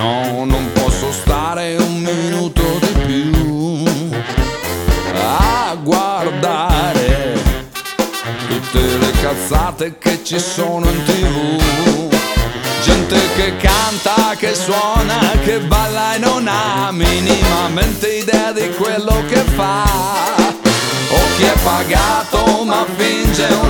No, non posso stare un minuto di più a guardare tutte le cazzate che ci sono in TV. Gente che canta, che suona, che balla e non ha minimamente idea di quello che fa. O chi è pagato ma finge un